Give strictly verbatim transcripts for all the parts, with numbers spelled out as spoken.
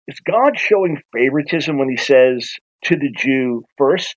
Is God showing favoritism when he says to the Jew first?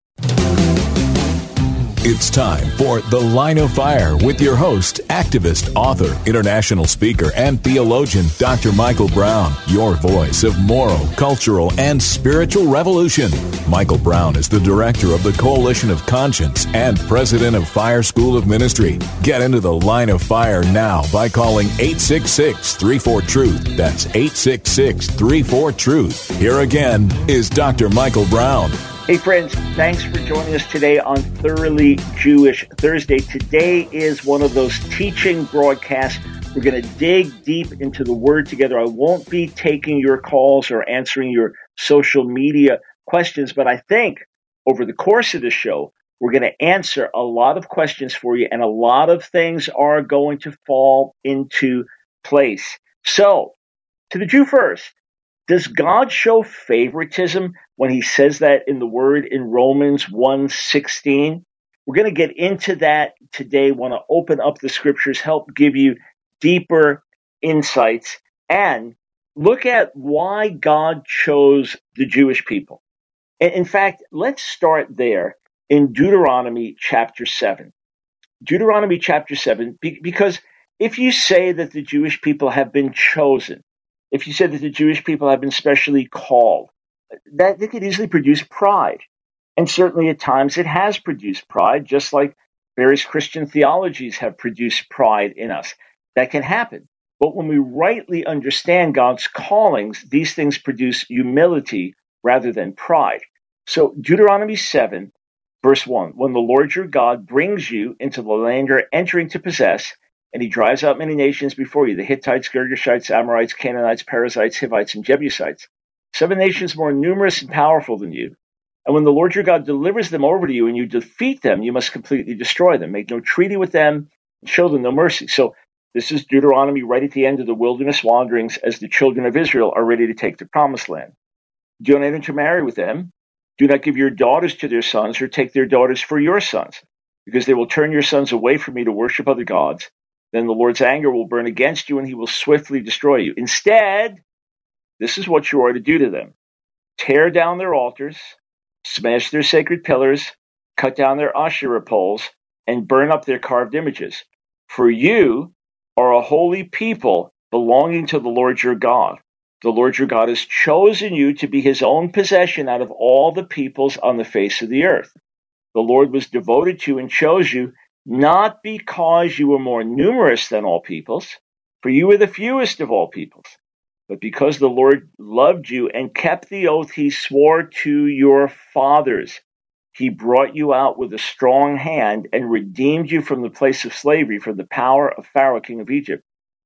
It's time for The Line of Fire with your host, activist, author, international speaker, and theologian, Doctor Michael Brown, your voice of moral, cultural, and spiritual revolution. Michael Brown is the director of the Coalition of Conscience and president of Fire School of Ministry. Get into The Line of Fire now by calling eight six six, three four, truth. That's eight six six, three four, truth. Here again is Doctor Michael Brown. Hey friends, thanks for joining us today on Thoroughly Jewish Thursday. Today is one of those teaching broadcasts. We're going to dig deep into the Word together. I won't be taking your calls or answering your social media questions, but I think over the course of the show, we're going to answer a lot of questions for you, and a lot of things are going to fall into place. So, to the Jew first. Does God show favoritism when he says that in the word in Romans one sixteen? We're going to get into that today. Want to open up the scriptures, help give you deeper insights, and look at why God chose the Jewish people. And in fact, let's start there in Deuteronomy chapter seven. Deuteronomy chapter seven, because if you say that the Jewish people have been chosen, if you said that the Jewish people have been specially called, that, that could easily produce pride. And certainly at times it has produced pride, just like various Christian theologies have produced pride in us. That can happen. But when we rightly understand God's callings, these things produce humility rather than pride. So Deuteronomy seven, verse one, when the Lord your God brings you into the land you're entering to possess, and he drives out many nations before you, the Hittites, Girgashites, Amorites, Canaanites, Perizzites, Hivites, and Jebusites, seven nations more numerous and powerful than you. And when the Lord your God delivers them over to you and you defeat them, you must completely destroy them. Make no treaty with them and show them no mercy. So this is Deuteronomy right at the end of the wilderness wanderings as the children of Israel are ready to take the promised land. Do not intermarry with them. Do not give your daughters to their sons or take their daughters for your sons, because they will turn your sons away from me to worship other gods. Then the Lord's anger will burn against you and he will swiftly destroy you. Instead, this is what you are to do to them. Tear down their altars, smash their sacred pillars, cut down their Asherah poles, and burn up their carved images. For you are a holy people belonging to the Lord your God. The Lord your God has chosen you to be his own possession out of all the peoples on the face of the earth. The Lord was devoted to you and chose you, not because you were more numerous than all peoples, for you were the fewest of all peoples, but because the Lord loved you and kept the oath he swore to your fathers. He brought you out with a strong hand and redeemed you from the place of slavery, from the power of Pharaoh, king of Egypt.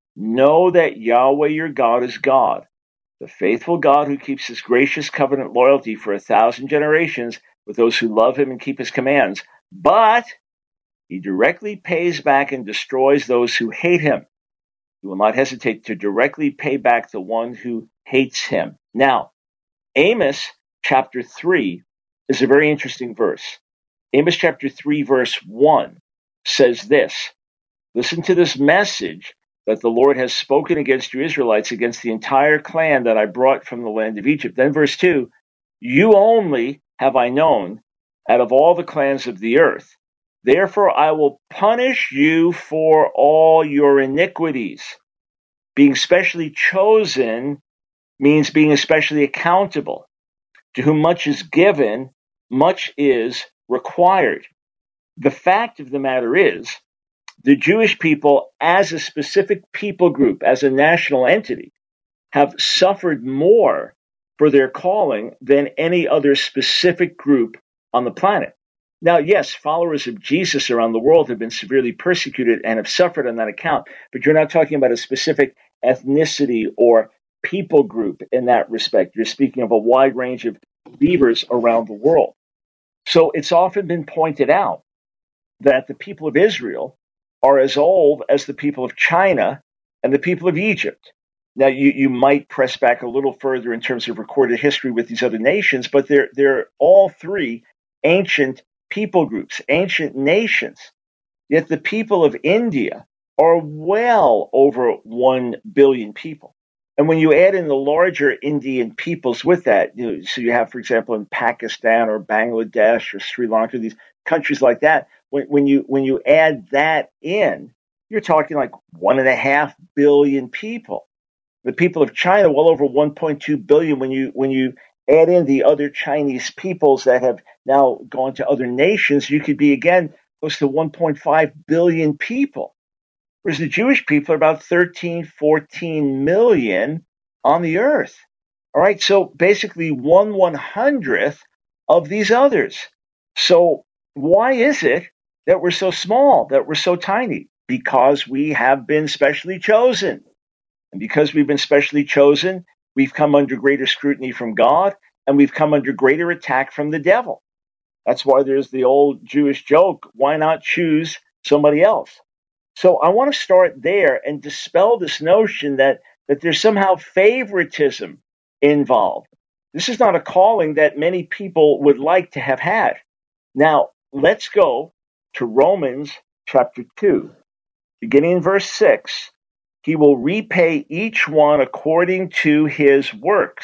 Know that Yahweh your God is God, the faithful God who keeps his gracious covenant loyalty for a thousand generations with those who love him and keep his commands. But he directly pays back and destroys those who hate him. He will not hesitate to directly pay back the one who hates him. Now, Amos chapter three is a very interesting verse. Amos chapter three, verse one says this. Listen to this message that the Lord has spoken against you Israelites, against the entire clan that I brought from the land of Egypt. Then verse two, you only have I known out of all the clans of the earth. Therefore, I will punish you for all your iniquities. Being specially chosen means being especially accountable. To whom much is given, much is required. The fact of the matter is, the Jewish people, as a specific people group, as a national entity, have suffered more for their calling than any other specific group on the planet. Now, yes, followers of Jesus around the world have been severely persecuted and have suffered on that account, but you're not talking about a specific ethnicity or people group in that respect. You're speaking of a wide range of believers around the world. So it's often been pointed out that the people of Israel are as old as the people of China and the people of Egypt. Now, you, you might press back a little further in terms of recorded history with these other nations, but they're, they're all three ancient people groups, ancient nations. Yet the people of India are well over one billion people. And when you add in the larger Indian peoples with that, you know, so you have, for example, in Pakistan or Bangladesh or Sri Lanka, these countries like that, when, when you when you add that in, you're talking like one and a half billion people. The people of China, well over one point two billion. When you when you add in the other Chinese peoples that have now gone to other nations, you could be again close to one point five billion people. Whereas the Jewish people are about thirteen, fourteen million on the earth. All right. So basically one one hundredth of these others. So why is it that we're so small, that we're so tiny? Because we have been specially chosen. And because we've been specially chosen, we've come under greater scrutiny from God, and we've come under greater attack from the devil. That's why there's the old Jewish joke, why not choose somebody else? So I want to start there and dispel this notion that, that there's somehow favoritism involved. This is not a calling that many people would like to have had. Now, let's go to Romans chapter two, beginning in verse six. He will repay each one according to his works.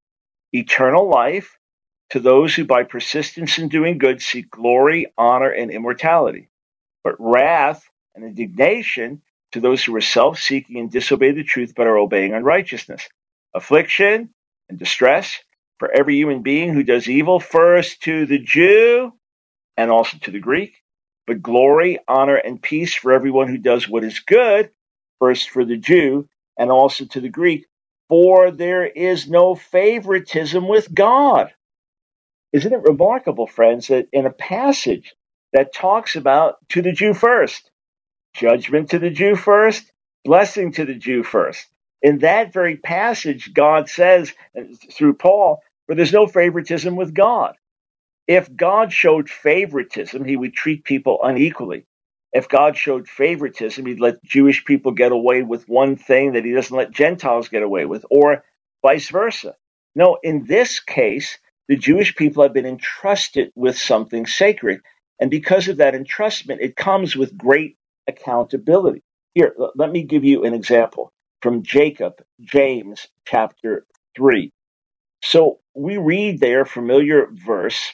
Eternal life to those who by persistence in doing good seek glory, honor, and immortality. But wrath and indignation to those who are self-seeking and disobey the truth but are obeying unrighteousness. Affliction and distress for every human being who does evil, first to the Jew and also to the Greek. But glory, honor, and peace for everyone who does what is good, first for the Jew and also to the Greek. For there is no favoritism with God. Isn't it remarkable, friends, that in a passage that talks about to the Jew first, judgment to the Jew first, blessing to the Jew first. In that very passage, God says, through Paul, for there's no favoritism with God. If God showed favoritism, he would treat people unequally. If God showed favoritism, he'd let Jewish people get away with one thing that he doesn't let Gentiles get away with, or vice versa. No, in this case, the Jewish people have been entrusted with something sacred. And because of that entrustment, it comes with great accountability. Here, let me give you an example from Jacob, James chapter three. So we read there, familiar verse,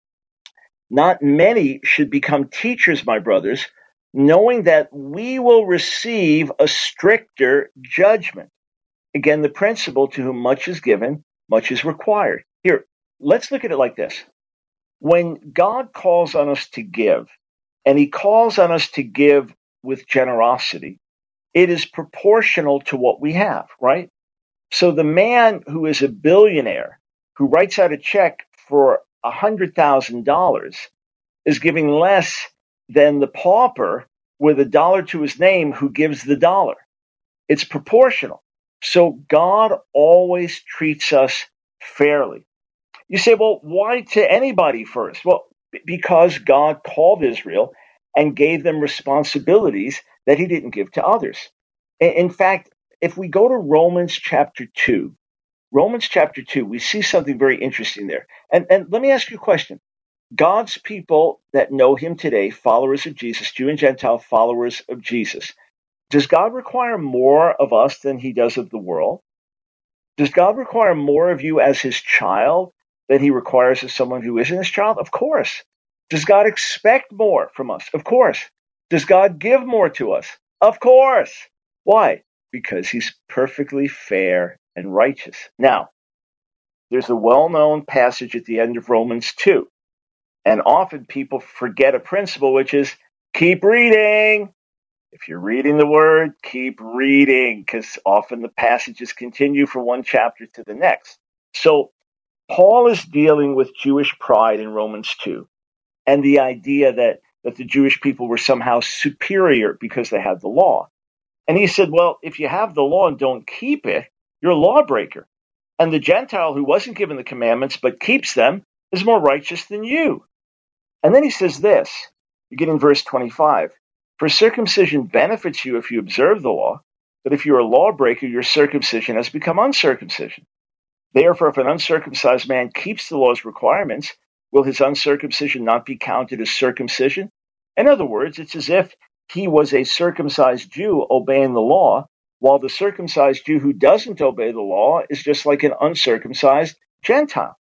not many should become teachers, my brothers, knowing that we will receive a stricter judgment. Again, the principle, to whom much is given, much is required. Here, let's look at it like this. When God calls on us to give, and he calls on us to give with generosity, it is proportional to what we have, right? So the man who is a billionaire, who writes out a check for one hundred thousand dollars, is giving less than the pauper with a dollar to his name who gives the dollar. It's proportional. So God always treats us fairly. You say, well, why to anybody first? Well, because God called Israel and gave them responsibilities that he didn't give to others. In fact, if we go to Romans chapter two, Romans chapter two, we see something very interesting there. And, and let me ask you a question. God's people that know him today, followers of Jesus, Jew and Gentile followers of Jesus, does God require more of us than he does of the world? Does God require more of you as his child than he requires of someone who isn't his child? Of course. Does God expect more from us? Of course. Does God give more to us? Of course. Why? Because he's perfectly fair and righteous. Now, there's a well-known passage at the end of Romans two. And often people forget a principle, which is keep reading. If you're reading the word, keep reading, because often the passages continue from one chapter to the next. So Paul is dealing with Jewish pride in Romans two, and the idea that, that the Jewish people were somehow superior because they had the law. And he said, well, if you have the law and don't keep it, you're a lawbreaker. And the Gentile who wasn't given the commandments but keeps them is more righteous than you. And then he says this, beginning verse twenty-five, for circumcision benefits you if you observe the law, but if you're a lawbreaker, your circumcision has become uncircumcision. Therefore, if an uncircumcised man keeps the law's requirements, will his uncircumcision not be counted as circumcision? In other words, it's as if he was a circumcised Jew obeying the law, while the circumcised Jew who doesn't obey the law is just like an uncircumcised Gentile.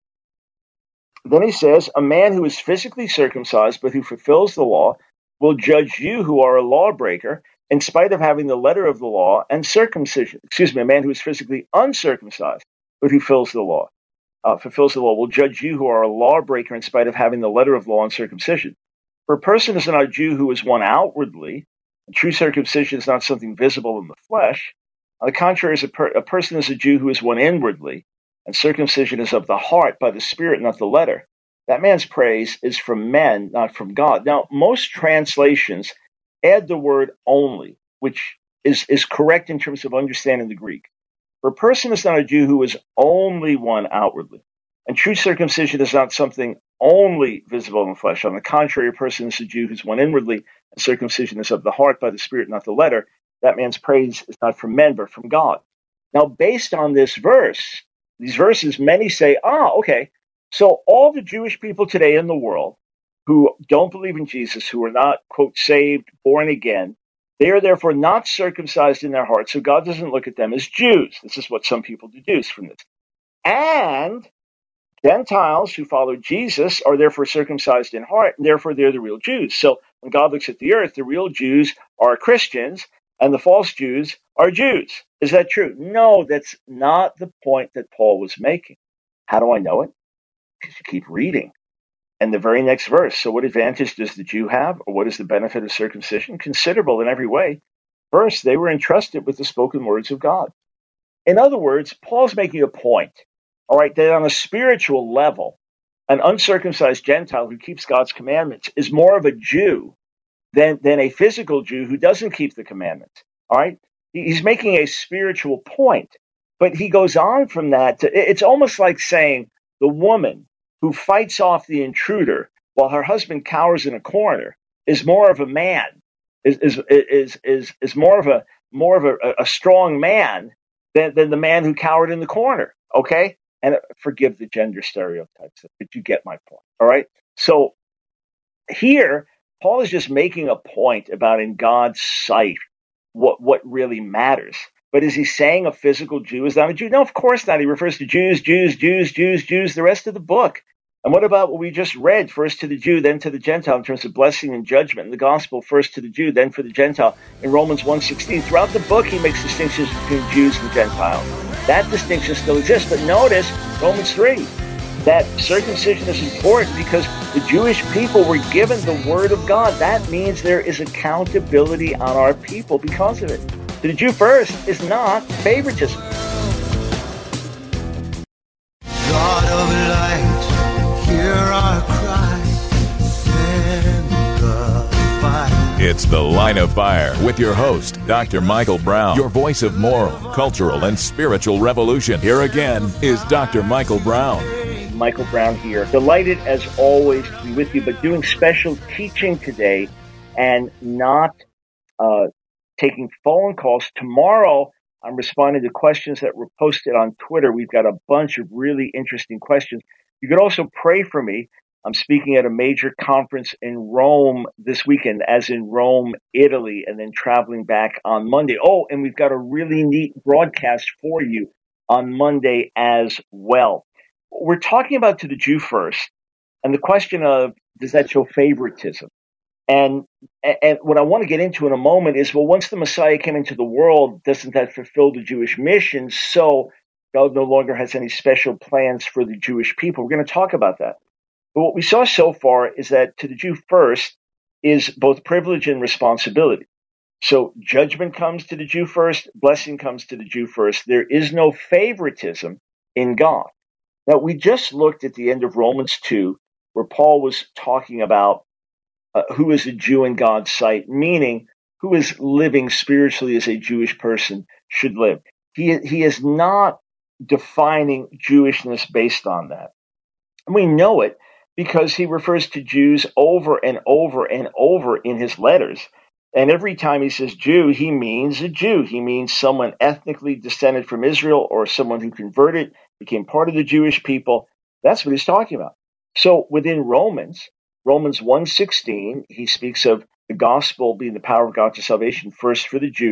Then he says, a man who is physically circumcised but who fulfills the law will judge you who are a lawbreaker in spite of having the letter of the law and circumcision. Excuse me, a man who is physically uncircumcised but who fulfills the law, uh, fulfills the law will judge you who are a lawbreaker in spite of having the letter of law and circumcision. For a person is not a Jew who is one outwardly. True circumcision is not something visible in the flesh. On the contrary, as a, per- a person is a Jew who is one inwardly, and circumcision is of the heart by the Spirit, not the letter. That man's praise is from men, not from God. Now, most translations add the word only, which is, is correct in terms of understanding the Greek. For a person is not a Jew who is only one outwardly, and true circumcision is not something only visible in the flesh. On the contrary, a person is a Jew who's one inwardly, and circumcision is of the heart by the Spirit, not the letter. That man's praise is not from men, but from God. Now, based on this verse, these verses, many say, ah, okay, so all the Jewish people today in the world who don't believe in Jesus, who are not, quote, saved, born again, they are therefore not circumcised in their hearts, so God doesn't look at them as Jews. This is what some people deduce from this. And Gentiles who follow Jesus are therefore circumcised in heart, and therefore they're the real Jews. So when God looks at the earth, the real Jews are Christians, and the false Jews are Jews. Is that true? No, that's not the point that Paul was making. How do I know it? Because you keep reading. And the very next verse, so what advantage does the Jew have, or what is the benefit of circumcision? Considerable in every way. First, they were entrusted with the spoken words of God. In other words, Paul's making a point, all right, that on a spiritual level, an uncircumcised Gentile who keeps God's commandments is more of a Jew than, than a physical Jew who doesn't keep the commandments, all right? He's making a spiritual point, but he goes on from that. To, it's almost like saying the woman who fights off the intruder while her husband cowers in a corner is more of a man, is is is is, is more of a more of a, a strong man than, than the man who cowered in the corner. Okay, and forgive the gender stereotypes, but you get my point. All right. So here, Paul is just making a point about in God's sight what what really matters. But is he saying a physical Jew is not a Jew? No, of course not. He refers to Jews, Jews, Jews, Jews, Jews, the rest of the book. And what about what we just read, first to the Jew, then to the Gentile, in terms of blessing and judgment? In the gospel, first to the Jew, then for the Gentile. In Romans one sixteen, throughout the book, he makes distinctions between Jews and Gentiles. That distinction still exists. But notice, Romans three, that circumcision is important because the Jewish people were given the word of God. That means there is accountability on our people because of it. The Jew first is not favoritism. God of light, hear our cry, send the fire. It's The Line of Fire with your host, Doctor Michael Brown, your voice of moral, cultural, and spiritual revolution. Here again is Doctor Michael Brown. Michael Brown here. Delighted as always to be with you, but doing special teaching today and not uh, taking phone calls. Tomorrow, I'm responding to questions that were posted on Twitter. We've got a bunch of really interesting questions. You could also pray for me. I'm speaking at a major conference in Rome this weekend, as in Rome, Italy, and then traveling back on Monday. Oh, and we've got a really neat broadcast for you on Monday as well. We're talking about to the Jew first, and the question of, does that show favoritism? And and what I want to get into in a moment is, well, once the Messiah came into the world, doesn't that fulfill the Jewish mission? So God no longer has any special plans for the Jewish people. We're going to talk about that. But what we saw so far is that to the Jew first is both privilege and responsibility. So judgment comes to the Jew first, blessing comes to the Jew first. There is no favoritism in God. Now, we just looked at the end of Romans two, where Paul was talking about uh, who is a Jew in God's sight, meaning who is living spiritually as a Jewish person should live. He, he is not defining Jewishness based on that. And we know it because he refers to Jews over and over and over in his letters. And every time he says Jew, he means a Jew. He means someone ethnically descended from Israel or someone who converted, became part of the Jewish people. That's what he's talking about. So within Romans, Romans one sixteen, he speaks of the gospel being the power of God to salvation, first for the Jew,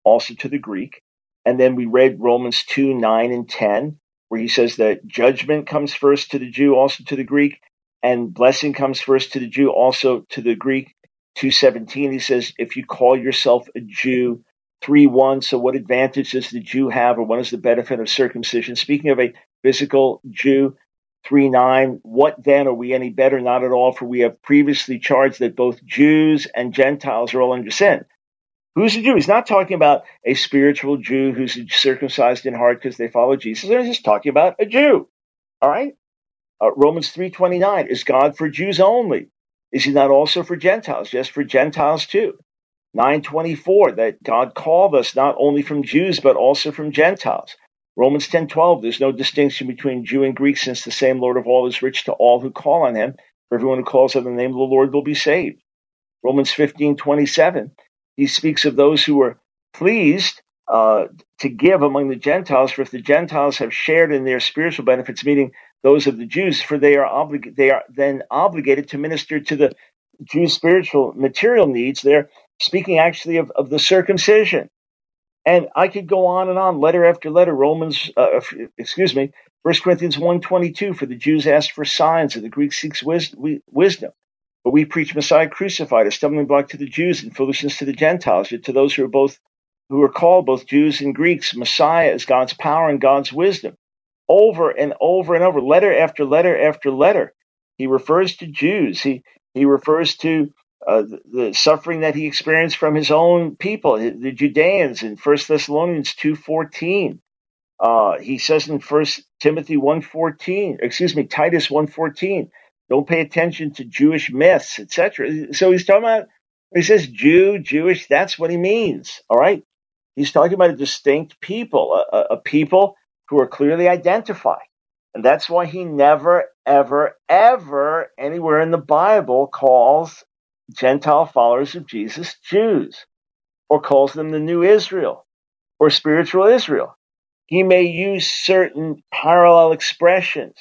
also to the Greek. And then we read Romans two, nine, and ten, where he says that judgment comes first to the Jew, also to the Greek, and blessing comes first to the Jew, also to the Greek. two seventeen, he says, if you call yourself a Jew, three one, so what advantage does the Jew have, or what is the benefit of circumcision? Speaking of a physical Jew, three nine, what then, are we any better? Not at all, for we have previously charged that both Jews and Gentiles are all under sin. Who's a Jew? He's not talking about a spiritual Jew who's circumcised in heart because they follow Jesus. He's just talking about a Jew. All right? Uh, Romans three twenty-nine, is God for Jews only? Is he not also for Gentiles? Yes, for Gentiles too. nine twenty-four, that God called us not only from Jews, but also from Gentiles. Romans ten twelve, there's no distinction between Jew and Greek, since the same Lord of all is rich to all who call on him. For everyone who calls on the name of the Lord will be saved. Romans fifteen twenty-seven, he speaks of those who were pleased uh, to give among the Gentiles, for if the Gentiles have shared in their spiritual benefits, meaning those of the Jews, for they are oblig- they are then obligated to minister to the Jews' spiritual material needs. They're speaking actually of, of the circumcision. And I could go on and on, letter after letter. Romans, uh, excuse me, First Corinthians one twenty-two, for the Jews ask for signs, and the Greek seeks wis- wisdom. But we preach Messiah crucified, a stumbling block to the Jews and foolishness to the Gentiles. Yet to those who are both, who are called, both Jews and Greeks, Messiah is God's power and God's wisdom. Over and over and over, letter after letter after letter, he refers to Jews. He he refers to uh, the, the suffering that he experienced from his own people, the Judeans, in First Thessalonians two fourteen. Uh, he says in First Timothy one fourteen, excuse me, Titus one fourteen, don't pay attention to Jewish myths, et cetera. So he's talking about, he says Jew, Jewish, that's what he means, all right? He's talking about a distinct people, a, a people who are clearly identified. And that's why he never, ever, ever anywhere in the Bible calls Gentile followers of Jesus Jews, or calls them the new Israel, or spiritual Israel. He may use certain parallel expressions.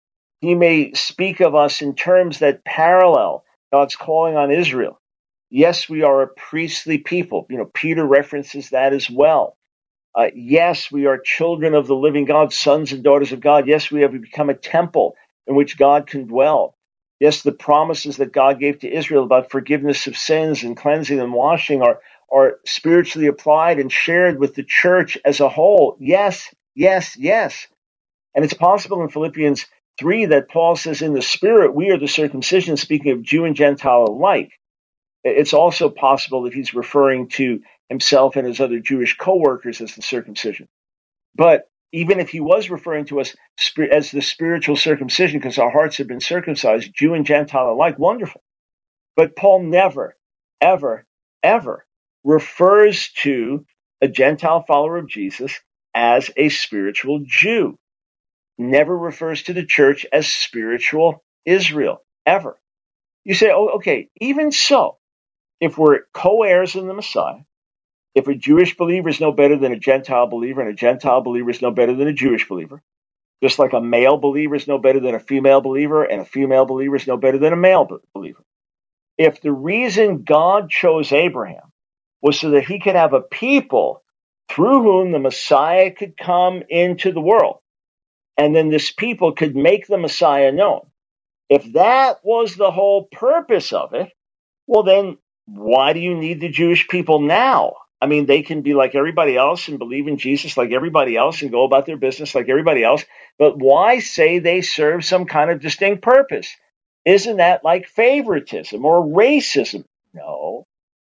He may speak of us in terms that parallel God's calling on Israel. Yes, we are a priestly people. You know, Peter references that as well. Uh, yes, we are children of the living God, sons and daughters of God. Yes, we have become a temple in which God can dwell. Yes, the promises that God gave to Israel about forgiveness of sins and cleansing and washing are, are spiritually applied and shared with the church as a whole. Yes, yes, yes. And it's possible in Philippians three that Paul says, in the Spirit, we are the circumcision, speaking of Jew and Gentile alike. It's also possible that he's referring to himself and his other Jewish co-workers as the circumcision. But even if he was referring to us as the spiritual circumcision, because our hearts have been circumcised, Jew and Gentile alike, wonderful. But Paul never, ever, ever refers to a Gentile follower of Jesus as a spiritual Jew. Never refers to the church as spiritual Israel, ever. You say, oh, okay, even so, if we're co-heirs in the Messiah, if a Jewish believer is no better than a Gentile believer, and a Gentile believer is no better than a Jewish believer, just like a male believer is no better than a female believer, and a female believer is no better than a male believer. If the reason God chose Abraham was so that he could have a people through whom the Messiah could come into the world, and then this people could make the Messiah known, if that was the whole purpose of it, well then, why do you need the Jewish people now? I mean, they can be like everybody else and believe in Jesus like everybody else and go about their business like everybody else. But why say they serve some kind of distinct purpose? Isn't that like favoritism or racism? No,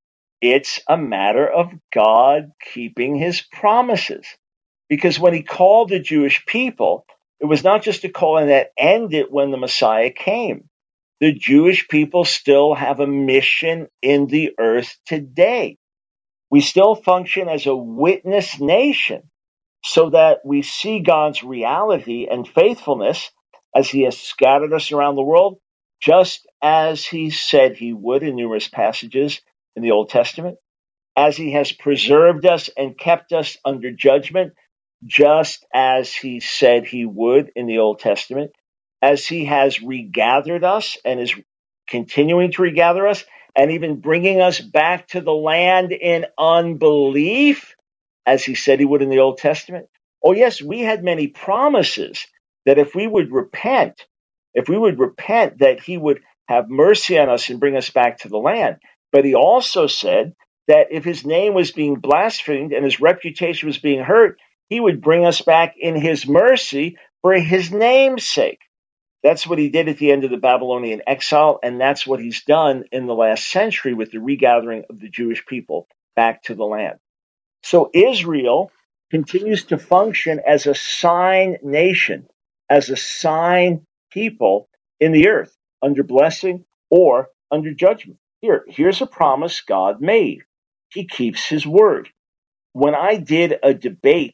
it's a matter of God keeping his promises. Because when he called the Jewish people, it was not just a calling that ended when the Messiah came. The Jewish people still have a mission in the earth today. We still function as a witness nation so that we see God's reality and faithfulness as he has scattered us around the world, just as he said he would in numerous passages in the Old Testament, as he has preserved us and kept us under judgment, just as he said he would in the Old Testament, as he has regathered us and is continuing to regather us, and even bringing us back to the land in unbelief, as he said he would in the Old Testament? Oh, yes, we had many promises that if we would repent, if we would repent, that he would have mercy on us and bring us back to the land. But he also said that if his name was being blasphemed and his reputation was being hurt, he would bring us back in his mercy for his name's sake. That's what he did at the end of the Babylonian exile, and that's what he's done in the last century with the regathering of the Jewish people back to the land. So Israel continues to function as a sign nation, as a sign people in the earth, under blessing or under judgment. Here, here's a promise God made. He keeps his word. When I did a debate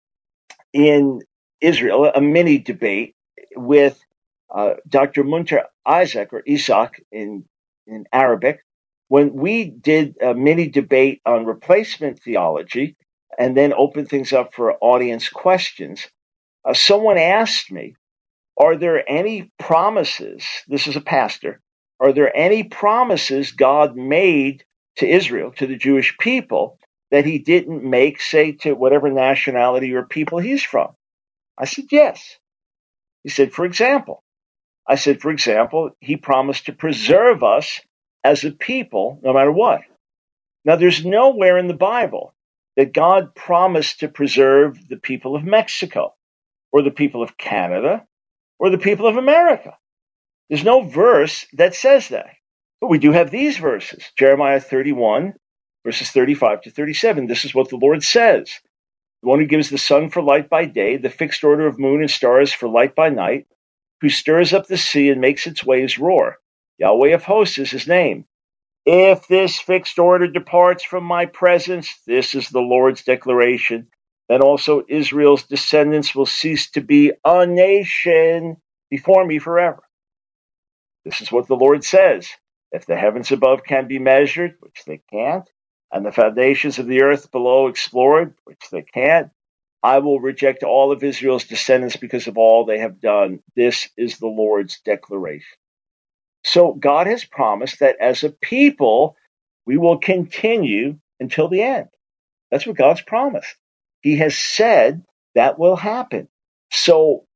in Israel, a mini debate with uh, Doctor Munter Isaac, or Isaac in, in Arabic, when we did a mini debate on replacement theology and then opened things up for audience questions, uh, someone asked me, are there any promises, this is a pastor, are there any promises God made to Israel, to the Jewish people, that he didn't make, say, to whatever nationality or people he's from? I said, yes. He said, for example. I said, for example, he promised to preserve us as a people, no matter what. Now, there's nowhere in the Bible that God promised to preserve the people of Mexico, or the people of Canada, or the people of America. There's no verse that says that. But we do have these verses. Jeremiah thirty-one, verses thirty-five to thirty-seven. This is what the Lord says. The one who gives the sun for light by day, the fixed order of moon and stars for light by night, who stirs up the sea and makes its waves roar. Yahweh of hosts is his name. If this fixed order departs from my presence, this is the Lord's declaration, then also Israel's descendants will cease to be a nation before me forever. This is what the Lord says. If the heavens above can be measured, which they can't, and the foundations of the earth below explored, which they can't, I will reject all of Israel's descendants because of all they have done. This is the Lord's declaration. So God has promised that as a people, we will continue until the end. That's what God's promised. He has said that will happen. So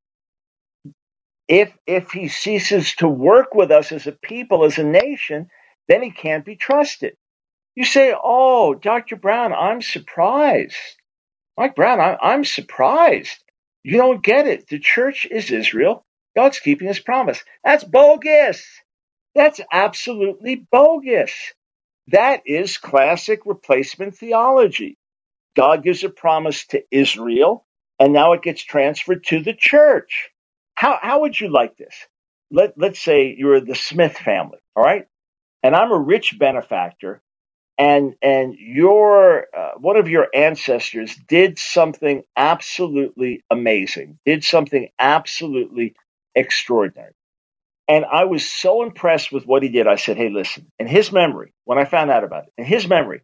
if, if he ceases to work with us as a people, as a nation, then he can't be trusted. You say, oh, Doctor Brown, I'm surprised. Mike Brown, I, I'm surprised. You don't get it. The church is Israel. God's keeping his promise. That's bogus. That's absolutely bogus. That is classic replacement theology. God gives a promise to Israel, and now it gets transferred to the church. How how would you like this? Let, let's say you're the Smith family, all right? And I'm a rich benefactor, and and your uh, one of your ancestors did something absolutely amazing, did something absolutely extraordinary. And I was so impressed with what he did. I said, hey, listen, in his memory, when I found out about it, in his memory,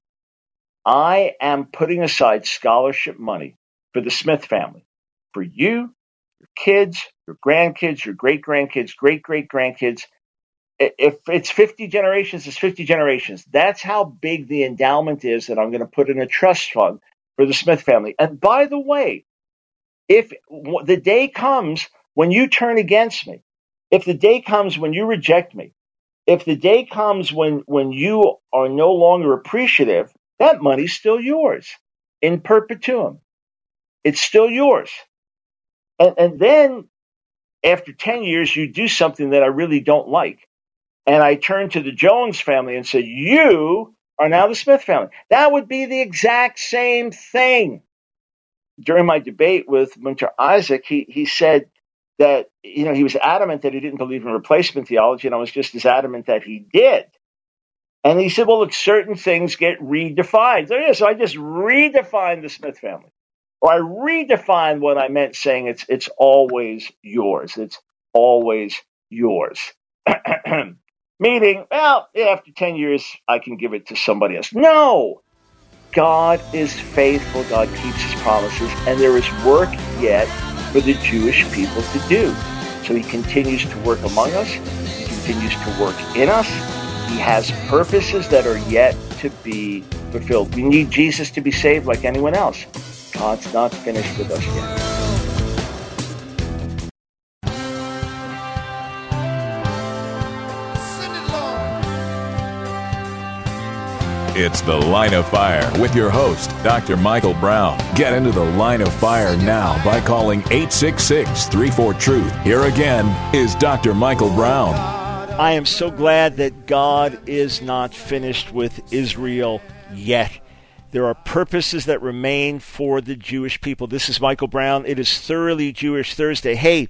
I am putting aside scholarship money for the Smith family, for you, your kids, your grandkids, your great-grandkids, great-great-grandkids. If it's fifty generations, it's fifty generations. That's how big the endowment is that I'm going to put in a trust fund for the Smith family. And by the way, if the day comes when you turn against me, if the day comes when you reject me, if the day comes when, when you are no longer appreciative, that money's still yours in perpetuum. It's still yours. And, and then after ten years, you do something that I really don't like. And I turn to the Jones family and say, you are now the Smith family. That would be the exact same thing. During my debate with Munter Isaac, he, he said that, you know, he was adamant that he didn't believe in replacement theology, and I was just as adamant that he did. And he said, well, look, certain things get redefined. So, yeah, so I just redefined the Smith family. Or I redefined what I meant, saying it's it's always yours. It's always yours. Meaning, well, after ten years, I can give it to somebody else. No! God is faithful. God keeps his promises. And there is work yet for the Jewish people to do. So he continues to work among us. He continues to work in us. He has purposes that are yet to be fulfilled. We need Jesus to be saved like anyone else. God's not finished with us yet. It's The Line of Fire with your host, Doctor Michael Brown. Get into the Line of Fire now by calling eight six six, three four, truth. Here again is Doctor Michael Brown. I am so glad that God is not finished with Israel yet. There are purposes that remain for the Jewish people. This is Michael Brown. It is Thoroughly Jewish Thursday. Hey,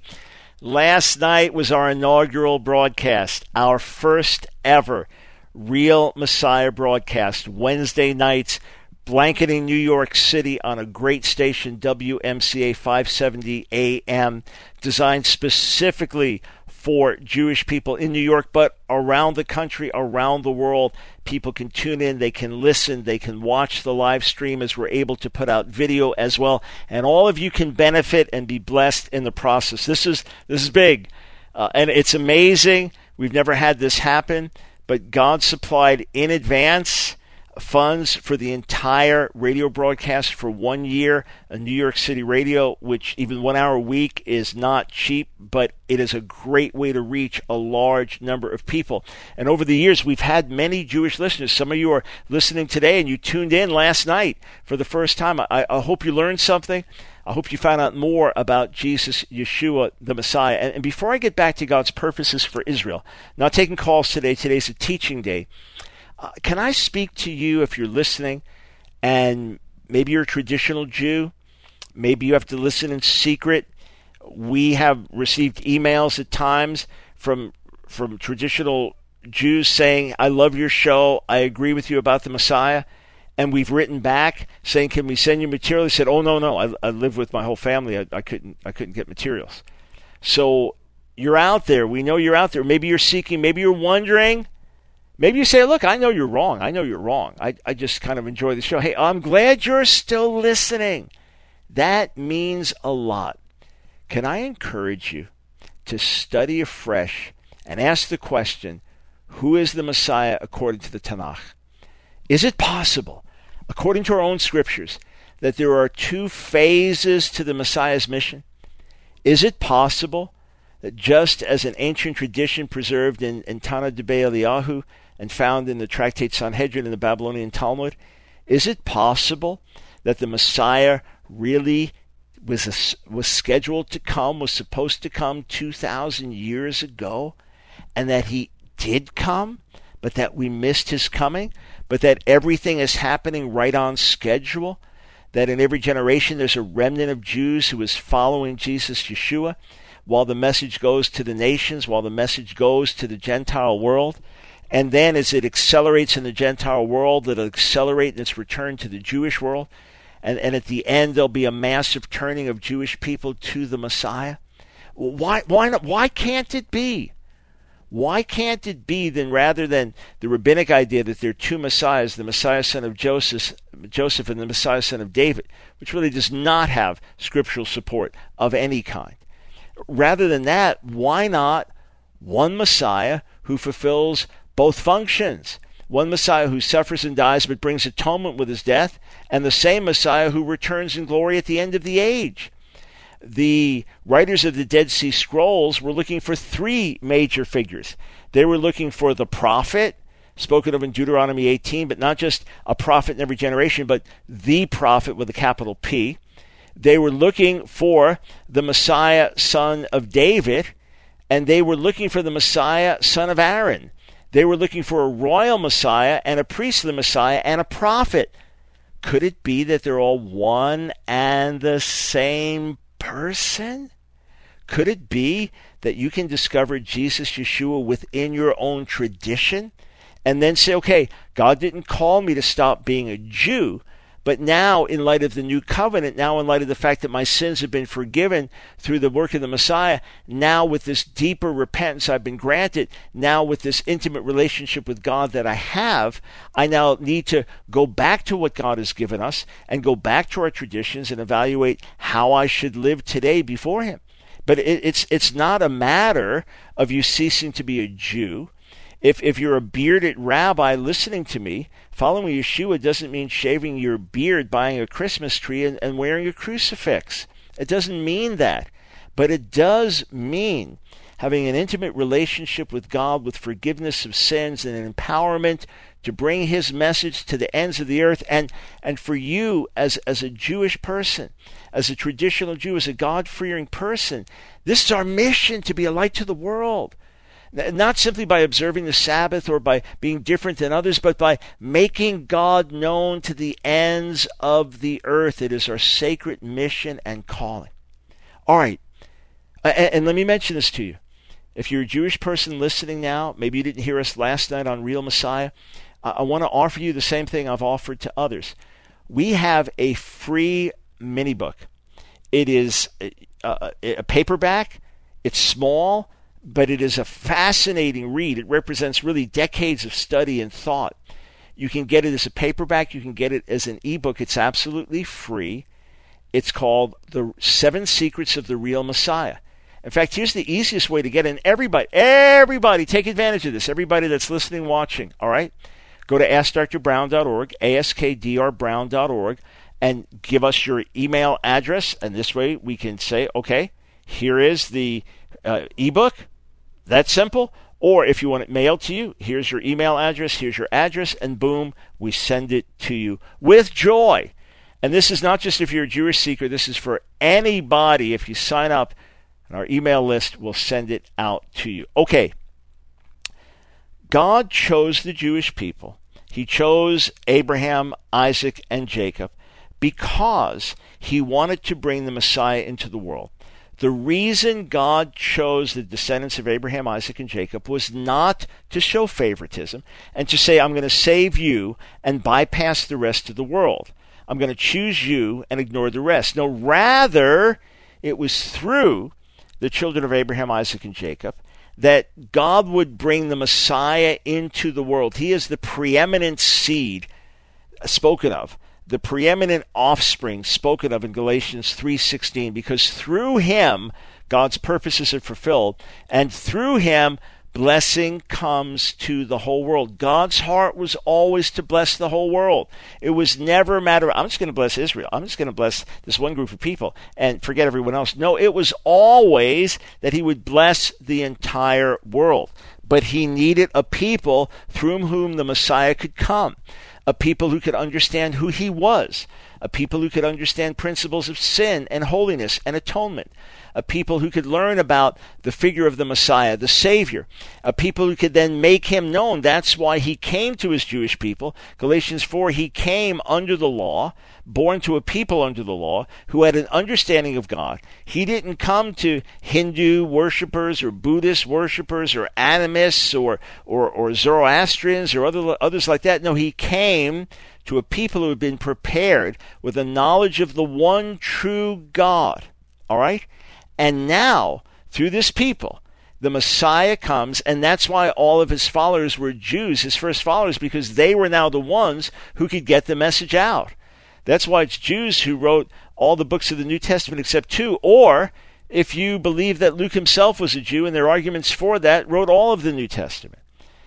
last night was our inaugural broadcast, our first ever Real Messiah broadcast, Wednesday nights, blanketing New York City on a great station, W M C A five seventy A M, designed specifically for Jewish people in New York, but around the country, around the world. People can tune in, they can listen, they can watch the live stream as we're able to put out video as well, and all of you can benefit and be blessed in the process. This is this is big, uh, and it's amazing. We've never had this happen. But God supplied in advance funds for the entire radio broadcast for one year, a New York City radio, which even one hour a week is not cheap, but it is a great way to reach a large number of people. And over the years, we've had many Jewish listeners. Some of you are listening today and you tuned in last night for the first time. I, I hope you learned something. I hope you found out more about Jesus, Yeshua, the Messiah. And, and before I get back to God's purposes for Israel, not taking calls today, today's a teaching day. Uh, can I speak to you if you're listening and maybe you're a traditional Jew, maybe you have to listen in secret. We have received emails at times from from traditional Jews saying, I love your show, I agree with you about the Messiah. And we've written back saying, can we send you material? They said, oh, no, no, I, I live with my whole family. I, I couldn't I couldn't get materials. So you're out there. We know you're out there. Maybe you're seeking. Maybe you're wondering. Maybe you say, look, I know you're wrong. I know you're wrong. I, I just kind of enjoy the show. Hey, I'm glad you're still listening. That means a lot. Can I encourage you to study afresh and ask the question, who is the Messiah according to the Tanakh? Is it possible, according to our own scriptures, that there are two phases to the Messiah's mission? Is it possible that just as an ancient tradition preserved in, in Tana Debei Eliyahu and found in the Tractate Sanhedrin in the Babylonian Talmud, is it possible that the Messiah really was a, was scheduled to come, was supposed to come two thousand years ago, and that he did come, but that we missed his coming, but that everything is happening right on schedule, that in every generation there's a remnant of Jews who is following Jesus, Yeshua, while the message goes to the nations, while the message goes to the Gentile world, and then as it accelerates in the Gentile world, it'll accelerate in its return to the Jewish world, and, and at the end there'll be a massive turning of Jewish people to the Messiah. Why, why not? Why can't it be? Why can't it be then, rather than the rabbinic idea that there are two Messiahs, the Messiah son of Joseph, Joseph and the Messiah son of David, which really does not have scriptural support of any kind. Rather than that, why not one Messiah who fulfills both functions? One Messiah who suffers and dies but brings atonement with his death, and the same Messiah who returns in glory at the end of the age. The writers of the Dead Sea Scrolls were looking for three major figures. They were looking for the prophet, spoken of in Deuteronomy eighteen, but not just a prophet in every generation, but the prophet with a capital P. They were looking for the Messiah, son of David, and they were looking for the Messiah, son of Aaron. They were looking for a royal Messiah and a priestly Messiah and a prophet. Could it be that they're all one and the same person? Could it be that you can discover Jesus, Yeshua, within your own tradition and then say, okay, God didn't call me to stop being a Jew, but now in light of the new covenant, now in light of the fact that my sins have been forgiven through the work of the Messiah, now with this deeper repentance I've been granted, now with this intimate relationship with God that I have, I now need to go back to what God has given us and go back to our traditions and evaluate how I should live today before Him. But it, it's it's not a matter of you ceasing to be a Jew. If if you're a bearded rabbi listening to me, following Yeshua doesn't mean shaving your beard, buying a Christmas tree, and, and wearing a crucifix. It doesn't mean that. But it does mean having an intimate relationship with God with forgiveness of sins and an empowerment to bring his message to the ends of the earth. And, and for you as, as a Jewish person, as a traditional Jew, as a God-fearing person, this is our mission, to be a light to the world. Not simply by observing the Sabbath or by being different than others, but by making God known to the ends of the earth. It is our sacred mission and calling. All right. And, and let me mention this to you. If you're a Jewish person listening now, maybe you didn't hear us last night on Real Messiah, uh, I want to offer you the same thing I've offered to others. We have a free mini book. It is a, a, a paperback. It's small, but it is a fascinating read. It represents really decades of study and thought. You can get it as a paperback. You can get it as an ebook. It's absolutely free. It's called The Seven Secrets of the Real Messiah. In fact, here's the easiest way to get it. And everybody, everybody, take advantage of this. Everybody that's listening, watching, all right? Go to ask dr brown dot org, ask dr brown dot org, and give us your email address. And this way we can say, okay, here is the uh, ebook. That's simple. Or if you want it mailed to you, here's your email address, here's your address, and boom, we send it to you with joy. And this is not just if you're a Jewish seeker. This is for anybody. If you sign up, and our email list will send it out to you. Okay. God chose the Jewish people. He chose Abraham, Isaac, and Jacob because he wanted to bring the Messiah into the world. The reason God chose the descendants of Abraham, Isaac, and Jacob was not to show favoritism and to say, I'm going to save you and bypass the rest of the world. I'm going to choose you and ignore the rest. No, rather, it was through the children of Abraham, Isaac, and Jacob that God would bring the Messiah into the world. He is the preeminent seed spoken of, the preeminent offspring spoken of in Galatians three sixteen, because through him God's purposes are fulfilled, and through him blessing comes to the whole world. God's heart was always to bless the whole world. It was never a matter of, I'm just going to bless Israel. I'm just going to bless this one group of people and forget everyone else. No, it was always that he would bless the entire world. But he needed a people through whom the Messiah could come, a people who could understand who he was, a people who could understand principles of sin and holiness and atonement, a people who could learn about the figure of the Messiah, the Savior, a people who could then make him known. That's why he came to his Jewish people. Galatians four, he came under the law, born to a people under the law, who had an understanding of God. He didn't come to Hindu worshipers or Buddhist worshipers or animists or, or, or Zoroastrians or other, others like that. No, he came to a people who had been prepared with a knowledge of the one true God. All right? And now, through this people, the Messiah comes, and that's why all of his followers were Jews, his first followers, because they were now the ones who could get the message out. That's why it's Jews who wrote all the books of the New Testament except two, or if you believe that Luke himself was a Jew, and there are arguments for that, wrote all of the New Testament.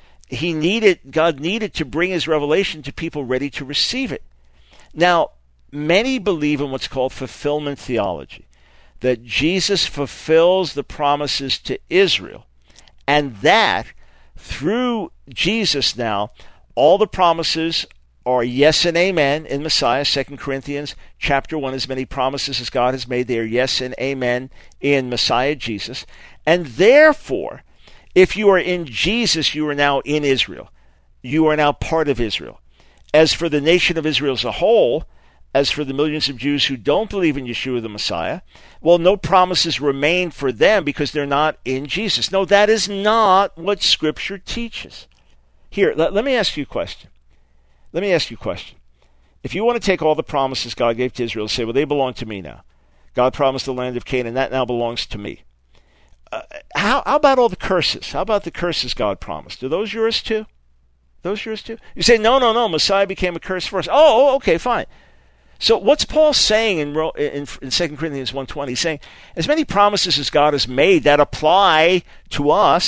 He needed, God needed to bring his revelation to people ready to receive it. Now, many believe in what's called fulfillment theology, that Jesus fulfills the promises to Israel, and that through Jesus now, all the promises are yes and amen in Messiah. Second Corinthians chapter one, as many promises as God has made, they are yes and amen in Messiah Jesus. And therefore, if you are in Jesus, you are now in Israel. You are now part of Israel. As for the nation of Israel as a whole, as for the millions of Jews who don't believe in Yeshua the Messiah, well, no promises remain for them because they're not in Jesus. No, that is not what Scripture teaches. Here, let, let me ask you a question. Let me ask you a question. If you want to take all the promises God gave to Israel and say, well, they belong to me now. God promised the land of Canaan, that now belongs to me. Uh, how, how about all the curses? How about the curses God promised? Are those yours too? Those yours too? You say, no, no, no, Messiah became a curse for us. Oh, okay, fine. So what's Paul saying in, in, in Second Corinthians one twenty? He's saying, as many promises as God has made that apply to us,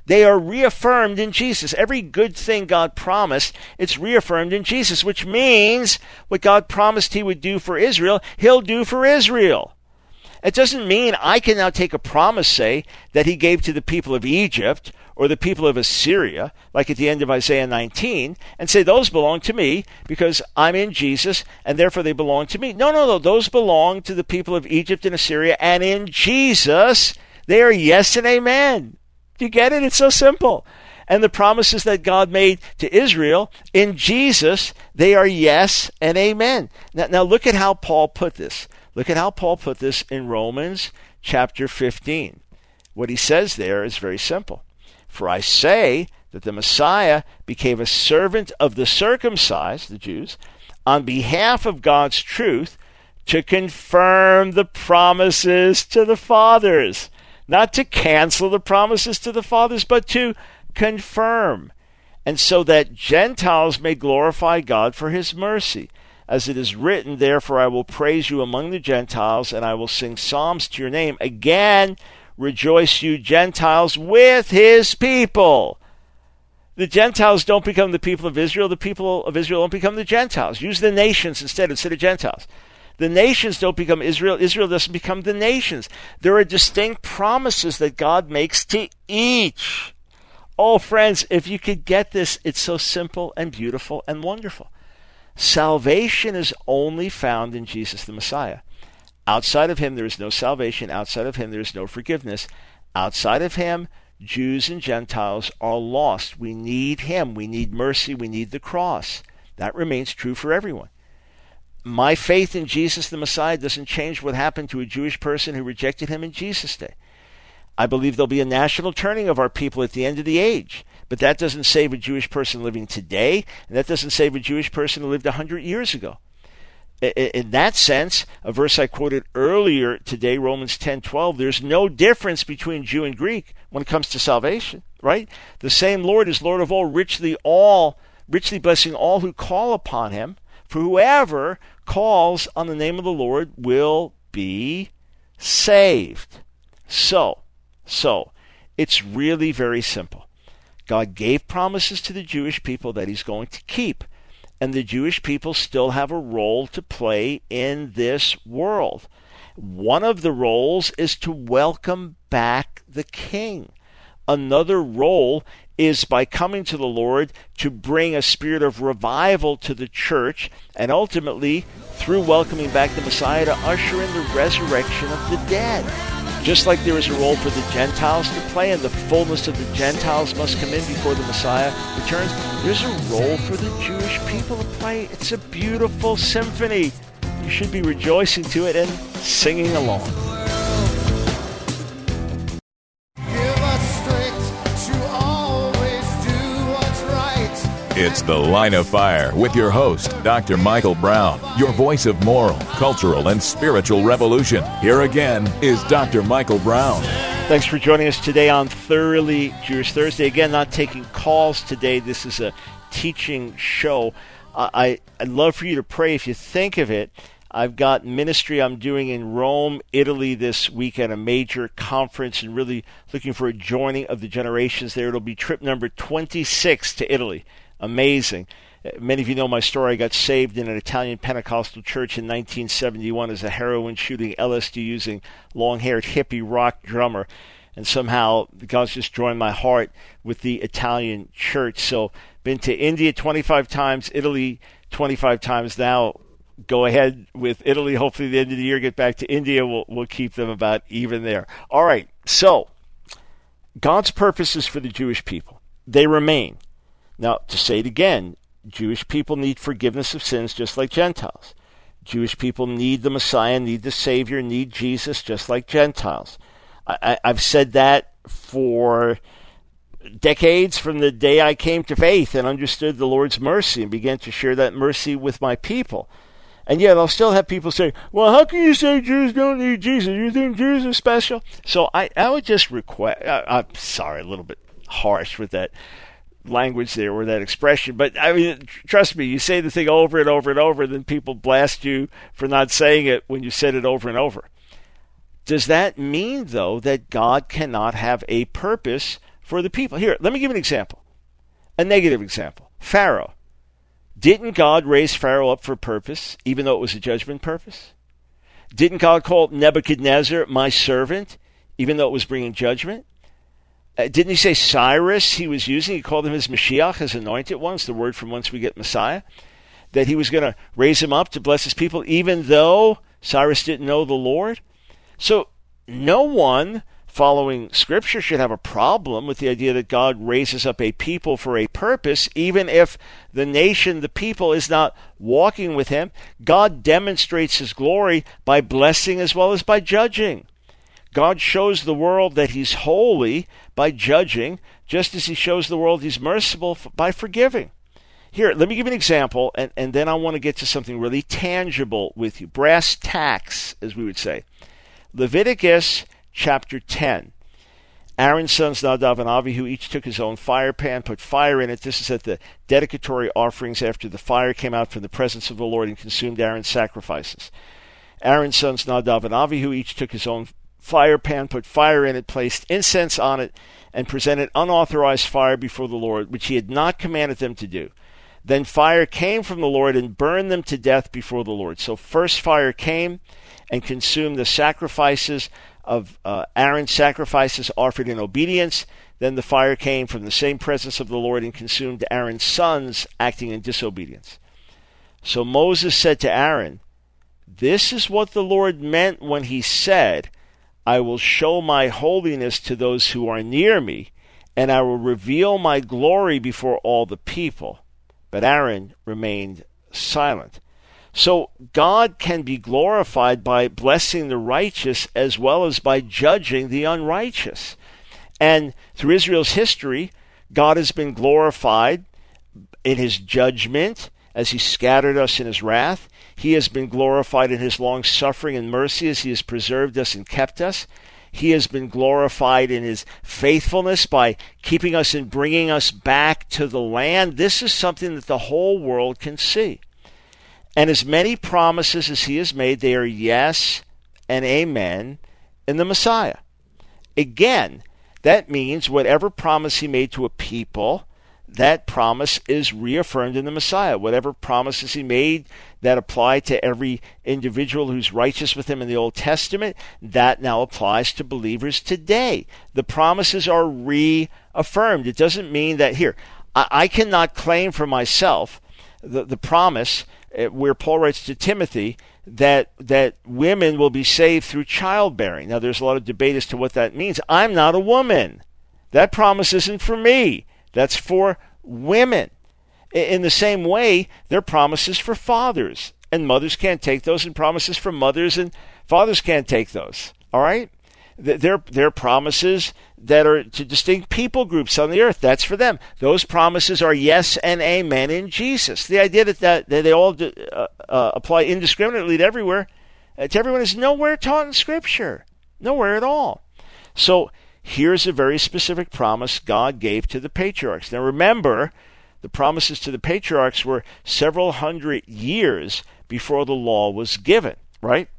They are reaffirmed in Jesus. Every good thing God promised, it's reaffirmed in Jesus, which means what God promised he would do for Israel, he'll do for Israel. It doesn't mean I can now take a promise, say, that he gave to the people of Egypt or the people of Assyria, like at the end of Isaiah nineteen, and say those belong to me because I'm in Jesus and therefore they belong to me. No, no, no. Those belong to the people of Egypt and Assyria, and in Jesus, they are yes and amen. Do you get it? It's so simple. And the promises that God made to Israel, in Jesus, they are yes and amen. Now, now look at how Paul put this. Look at how Paul put this in Romans chapter fifteen. What he says there is very simple. For I say that the Messiah became a servant of the circumcised, the Jews, on behalf of God's truth to confirm the promises to the fathers. Not to cancel the promises to the fathers, but to confirm. And so that Gentiles may glorify God for his mercy. As it is written, therefore I will praise you among the Gentiles, and I will sing psalms to your name. Again, rejoice you Gentiles with his people. The Gentiles don't become the people of Israel. The people of Israel don't become the Gentiles. Use the nations instead, instead of Gentiles. The nations don't become Israel. Israel doesn't become the nations. There are distinct promises that God makes to each. Oh, friends, if you could get this, it's so simple and beautiful and wonderful. Salvation is only found in Jesus the Messiah. Outside of him, there is no salvation. Outside of him, there is no forgiveness. Outside of him, Jews and Gentiles are lost. We need him. We need mercy. We need the cross. That remains true for everyone. My faith in Jesus the Messiah doesn't change what happened to a Jewish person who rejected him in Jesus' day. I believe there'll be a national turning of our people at the end of the age. But that doesn't save a Jewish person living today, and that doesn't save a Jewish person who lived one hundred years ago. In that sense, a verse I quoted earlier today, Romans ten twelve, there's no difference between Jew and Greek when it comes to salvation, right? The same Lord is Lord of all, richly all, richly blessing all who call upon him. For whoever calls on the name of the Lord will be saved. So, so, it's really very simple. God gave promises to the Jewish people that he's going to keep. And the Jewish people still have a role to play in this world. One of the roles is to welcome back the King. Another role is by coming to the Lord to bring a spirit of revival to the church, and ultimately, through welcoming back the Messiah, to usher in the resurrection of the dead. Just like there is a role for the Gentiles to play, and the fullness of the Gentiles must come in before the Messiah returns, there's a role for the Jewish people to play. It's a beautiful symphony. You should be rejoicing to it and singing along. It's The Line of Fire with your host, Doctor Michael Brown, your voice of moral, cultural, and spiritual revolution. Here again is Doctor Michael Brown. Thanks for joining us today on Thoroughly Jewish Thursday. Again, not taking calls today. This is a teaching show. Uh, I, I'd love for you to pray if you think of it. I've got ministry I'm doing in Rome, Italy this week at a major conference, and really looking for a joining of the generations there. It'll be trip number twenty-six to Italy. Amazing. Many of you know my story. I got saved in an Italian Pentecostal church in nineteen seventy-one as a heroin shooting, L S D using, long-haired hippie rock drummer. And somehow God's just joined my heart with the Italian church. So been to India twenty-five times, Italy twenty-five times now. Go ahead with Italy. Hopefully at the end of the year, get back to India. We'll, we'll keep them about even there. All right. So God's purposes for the Jewish people, they remain. Now, to say it again, Jewish people need forgiveness of sins just like Gentiles. Jewish people need the Messiah, need the Savior, need Jesus just like Gentiles. I, I, I've said that for decades, from the day I came to faith and understood the Lord's mercy and began to share that mercy with my people. And yet I'll still have people say, well, how can you say Jews don't need Jesus? You think Jews are special? So I, I would just request, I, I'm sorry, a little bit harsh with that language there or that expression, but I mean, trust me, you say the thing over and over and over, then people blast you for not saying it when you said it over and over. Does that mean, though, that God cannot have a purpose for the people. Here, let me give you an example. A negative example. Pharaoh. Didn't God raise Pharaoh up for a purpose, even though it was a judgment purpose? Didn't God call Nebuchadnezzar my servant, even though it was bringing judgment? Uh, didn't he say Cyrus he was using? He called him his Mashiach, his anointed one. It's the word from whence we get Messiah. That he was going to raise him up to bless his people, even though Cyrus didn't know the Lord. So no one following Scripture should have a problem with the idea that God raises up a people for a purpose, even if the nation, the people, is not walking with him. God demonstrates his glory by blessing as well as by judging. God shows the world that he's holy by judging, just as he shows the world he's merciful by forgiving. Here, let me give you an example, and, and then I want to get to something really tangible with you. Brass tacks, as we would say. Leviticus chapter ten. Aaron's sons Nadav and Avihu each took his own fire pan, put fire in it. This is at the dedicatory offerings after the fire came out from the presence of the Lord and consumed Aaron's sacrifices. Aaron's sons Nadav and Avihu each took his own fire pan, put fire in it, placed incense on it, and presented unauthorized fire before the Lord, which he had not commanded them to do. Then fire came from the Lord and burned them to death before the Lord. So first fire came and consumed the sacrifices of uh, Aaron's sacrifices offered in obedience. Then the fire came from the same presence of the Lord and consumed Aaron's sons acting in disobedience. So Moses said to Aaron, "This is what the Lord meant when he said, 'I will show my holiness to those who are near me, and I will reveal my glory before all the people.'" But Aaron remained silent. So God can be glorified by blessing the righteous as well as by judging the unrighteous. And through Israel's history, God has been glorified in his judgment as he scattered us in his wrath. He has been glorified in his long suffering and mercy as he has preserved us and kept us. He has been glorified in his faithfulness by keeping us and bringing us back to the land. This is something that the whole world can see. And as many promises as he has made, they are yes and amen in the Messiah. Again, that means whatever promise he made to a people, that promise is reaffirmed in the Messiah. Whatever promises he made that apply to every individual who's righteous with him in the Old Testament, that now applies to believers today. The promises are reaffirmed. It doesn't mean that, here, I, I cannot claim for myself the, the promise where Paul writes to Timothy that that women will be saved through childbearing. Now, there's a lot of debate as to what that means. I'm not a woman. That promise isn't for me. That's for women. In the same way, there are promises for fathers, and mothers can't take those, and promises for mothers, and fathers can't take those. All right? There, there are promises that are to distinct people groups on the earth. That's for them. Those promises are yes and amen in Jesus. The idea that, that, that they all do, uh, uh, apply indiscriminately to everywhere, uh, to everyone is nowhere taught in Scripture. Nowhere at all. So here's a very specific promise God gave to the patriarchs. Now remember, the promises to the patriarchs were several hundred years before the law was given, right?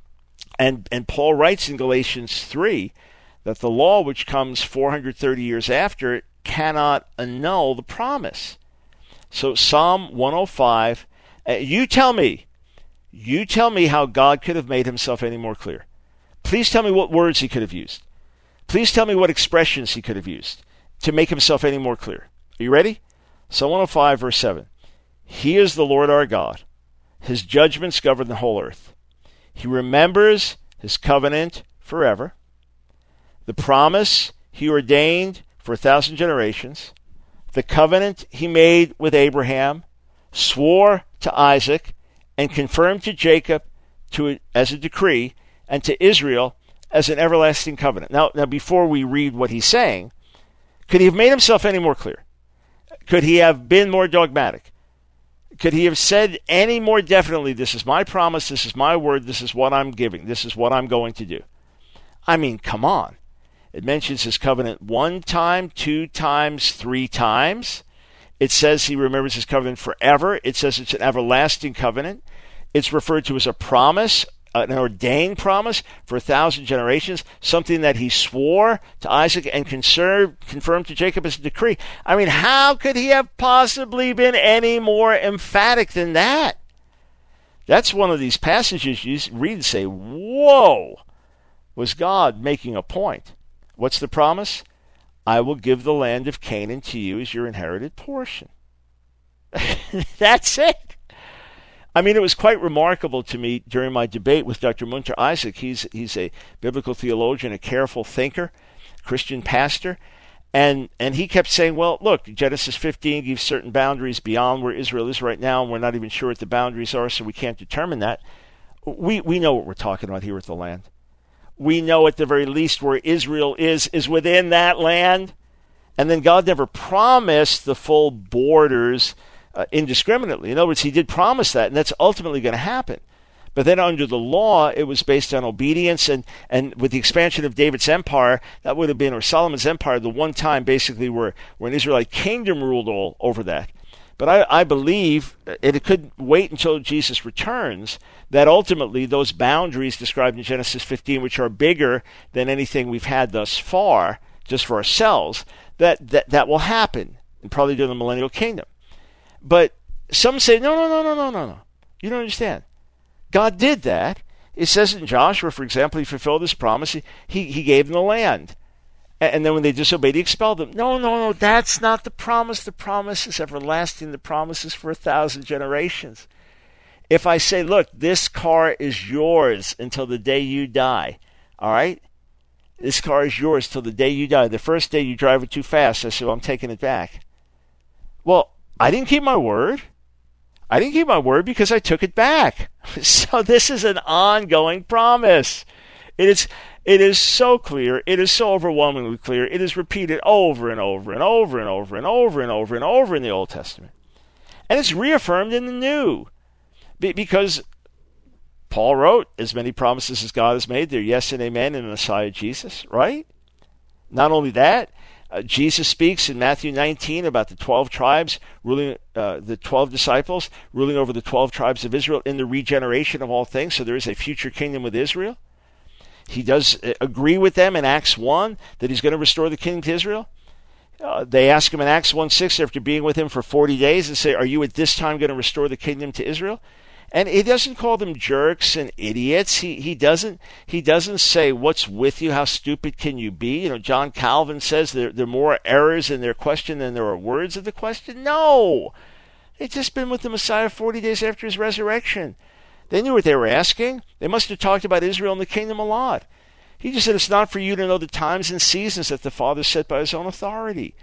And and Paul writes in Galatians three that the law, which comes four hundred thirty years after it, cannot annul the promise. So Psalm one oh five, uh, you tell me, you tell me how God could have made himself any more clear. Please tell me what words he could have used. Please tell me what expressions he could have used to make himself any more clear. Are you ready? Psalm one oh five, verse seven. He is the Lord our God. His judgments govern the whole earth. He remembers his covenant forever. The promise he ordained for a thousand generations. The covenant he made with Abraham, swore to Isaac, and confirmed to Jacob to as a decree, and to Israel as an everlasting covenant. Now, now, before we read what he's saying, could he have made himself any more clear? Could he have been more dogmatic? Could he have said any more definitely, this is my promise, this is my word, this is what I'm giving, this is what I'm going to do? I mean, come on. It mentions his covenant one time, two times, three times. It says he remembers his covenant forever. It says it's an everlasting covenant. It's referred to as a promise an ordained promise for a thousand generations, something that he swore to Isaac and conserved, confirmed to Jacob as a decree. I mean, how could he have possibly been any more emphatic than that? That's one of these passages you read and say, whoa, was God making a point? What's the promise? I will give the land of Canaan to you as your inherited portion. That's it. I mean, it was quite remarkable to me during my debate with Doctor Munter Isaac. He's he's a biblical theologian, a careful thinker, Christian pastor, and and he kept saying, well, look, Genesis fifteen gives certain boundaries beyond where Israel is right now, and we're not even sure what the boundaries are, so we can't determine that. We we know what we're talking about here with the land. We know at the very least where Israel is, is within that land. And then God never promised the full borders Uh, indiscriminately. In other words, he did promise that, and that's ultimately going to happen. But then under the law, it was based on obedience, and, and with the expansion of David's empire, that would have been, or Solomon's empire, the one time basically where, where an Israelite kingdom ruled all over that. But I, I believe it could wait until Jesus returns, that ultimately those boundaries described in Genesis fifteen, which are bigger than anything we've had thus far, just for ourselves, that, that, that will happen, and probably during the millennial kingdom. But some say, no, no, no, no, no, no, no. You don't understand. God did that. It says in Joshua, for example, he fulfilled his promise. He, he gave them the land. And then when they disobeyed, he expelled them. No, no, no, that's not the promise. The promise is everlasting. The promise is for a thousand generations. If I say, look, this car is yours until the day you die, all right? This car is yours till the day you die. The first day you drive it too fast, I say, well, I'm taking it back. Well, I didn't keep my word. I didn't keep my word because I took it back. So this is an ongoing promise. It is, it is so clear. It is so overwhelmingly clear. It is repeated over and over and over and over and over and over and over in the Old Testament. And it's reaffirmed in the New. Because Paul wrote, as many promises as God has made, they're yes and amen in the Messiah Jesus, right? Not only that, Uh, Jesus speaks in Matthew nineteen about the twelve tribes ruling, uh, the twelve disciples ruling over the twelve tribes of Israel in the regeneration of all things. So there is a future kingdom with Israel. He does agree with them in Acts one that he's going to restore the kingdom to Israel. Uh, they ask him in Acts one six after being with him for forty days and say, are you at this time going to restore the kingdom to Israel? And he doesn't call them jerks and idiots. He he doesn't he doesn't say, what's with you? How stupid can you be? You know, John Calvin says there, there are more errors in their question than there are words of the question. No! They'd just been with the Messiah forty days after his resurrection. They knew what they were asking. They must have talked about Israel and the kingdom a lot. He just said, it's not for you to know the times and seasons that the Father set by his own authority.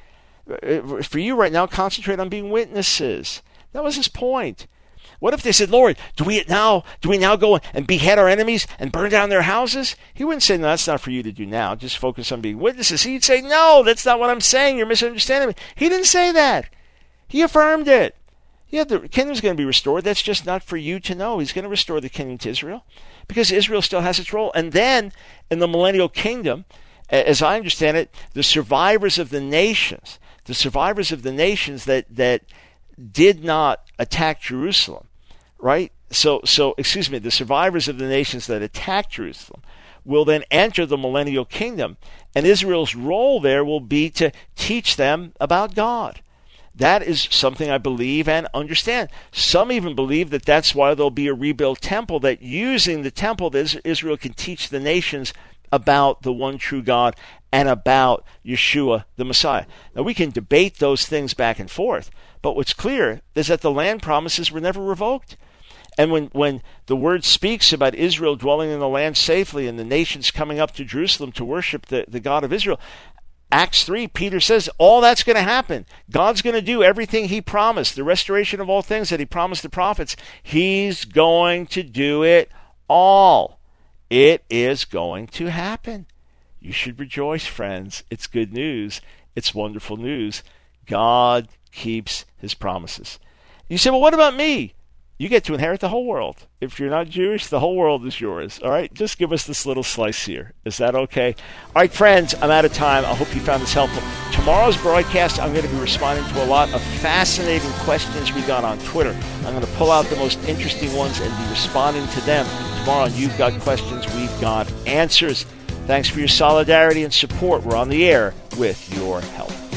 For you right now, concentrate on being witnesses. That was his point. What if they said, Lord, do we now do we now go and behead our enemies and burn down their houses? He wouldn't say, no, that's not for you to do now. Just focus on being witnesses. He'd say, no, that's not what I'm saying. You're misunderstanding me. He didn't say that. He affirmed it. Yeah, the kingdom's going to be restored. That's just not for you to know. He's going to restore the kingdom to Israel because Israel still has its role. And then in the millennial kingdom, as I understand it, the survivors of the nations, the survivors of the nations that that did not attack Jerusalem, right? So, so excuse me, the survivors of the nations that attacked Jerusalem will then enter the millennial kingdom, and Israel's role there will be to teach them about God. That is something I believe and understand. Some even believe that that's why there'll be a rebuilt temple, that using the temple, that Israel can teach the nations about the one true God and about Yeshua, the Messiah. Now, we can debate those things back and forth, but what's clear is that the land promises were never revoked. And when, when the word speaks about Israel dwelling in the land safely and the nations coming up to Jerusalem to worship the, the God of Israel, Acts three, Peter says, all that's going to happen. God's going to do everything he promised, the restoration of all things that he promised the prophets. He's going to do it all. It is going to happen. You should rejoice, friends. It's good news. It's wonderful news. God keeps his promises. You say, well, what about me? You get to inherit the whole world. If you're not Jewish, the whole world is yours. All right? Just give us this little slice here. Is that okay? All right, friends, I'm out of time. I hope you found this helpful. Tomorrow's broadcast, I'm going to be responding to a lot of fascinating questions we got on Twitter. I'm going to pull out the most interesting ones and be responding to them to tomorrow on You've Got Questions, We've Got Answers. Thanks for your solidarity and support. We're on the air with your help.